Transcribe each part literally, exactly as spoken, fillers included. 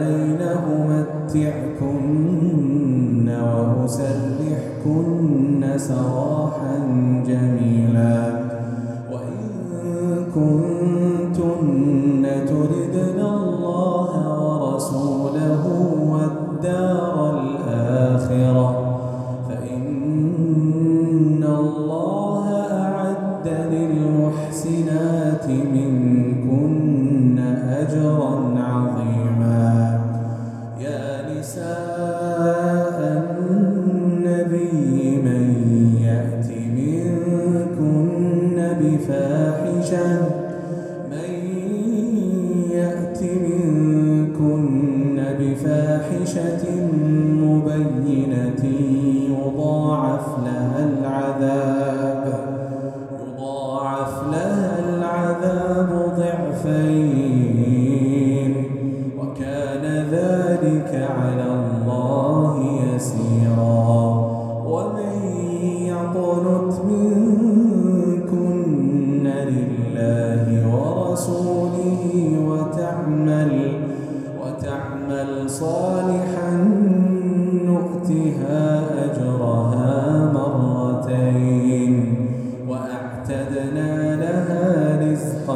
علينا أمتعكن وأسرحكن سراحا جميلا وإن كنتن تردن الله ورسوله والدار الآخرة فإن الله أعد للمحسنات منكن أجرا عظيما. يا نساء النبي من يأت منكن بفاحشة من يأت منكن بفاحشة مبينة يضاعف لها العذاب يضاعف لها العذاب ضعفين وكان ذلك على الله يسيرا. ومن يقنت منكن لله ورسوله وتعمل وتعمل صالحا نؤتها أجرها مرتين وأعتدنا لها رزقا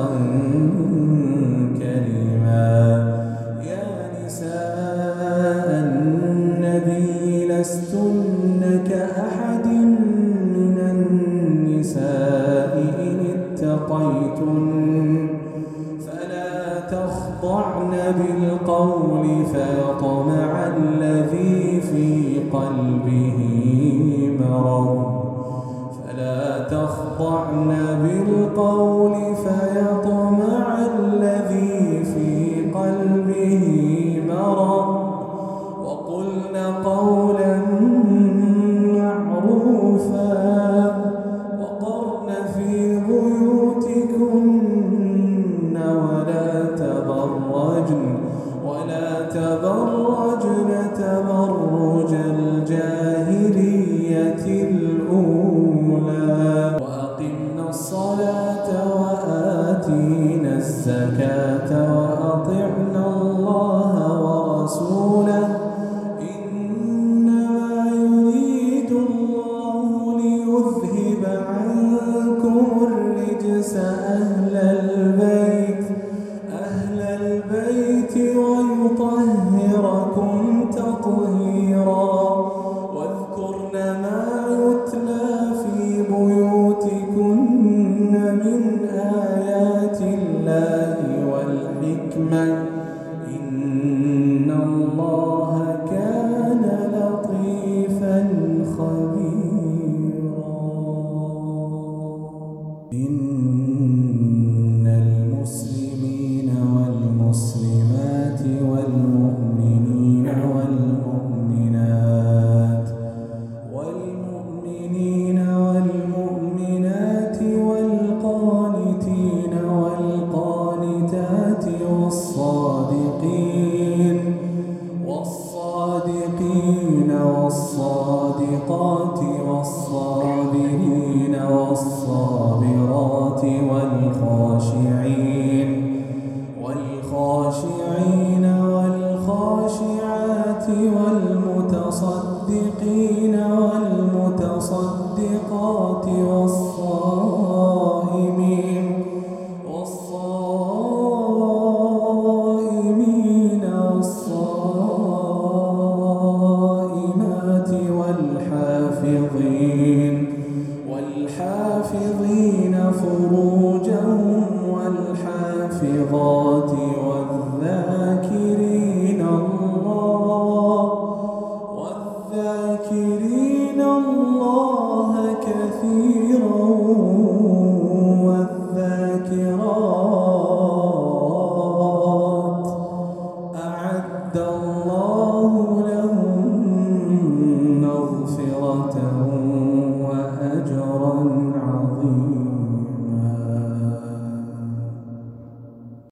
كريما. يا نساء النبي لستن كأحد من النساء إن اتقيتن فلا تخضعن بالقول فيطمع الذي في قلبه مرض فلا تخضعن بالقول فيطمع الذي في قلبه مرض وقلن قولا معروفا وقرن في بيوتكن ولا تبرجن ولا تبرجن تبرج الجاهلية الأولى وأقمنا الصلاة وآتينا الزكاة وأطعنا الله ورسوله إنما يريد الله ليذهب عنكم الرجس أهل البيت أهل البيت ويطهركم تطهيرا. واذكرن ما يتلى في بيوتكن من آيات الله والحكمة إن الله كان لطيفا خبيرا. إن المسلمين والمسلمات والمؤمنين والمؤمنات والمؤمنين والمؤمنات والقانتين والقانتات والصادقين والصادقين والصادقات والصابرين والصابرات والخاشعين والخاشعين والخاشعات والمتصدقين والمتصدقات والصائمين والصائمين والصائمات والحافظين والحافظين فروجهم والحافظات والذاكرين الله والذاكرين الله كثيرا والذاكرات أعد الله لهم مغفرة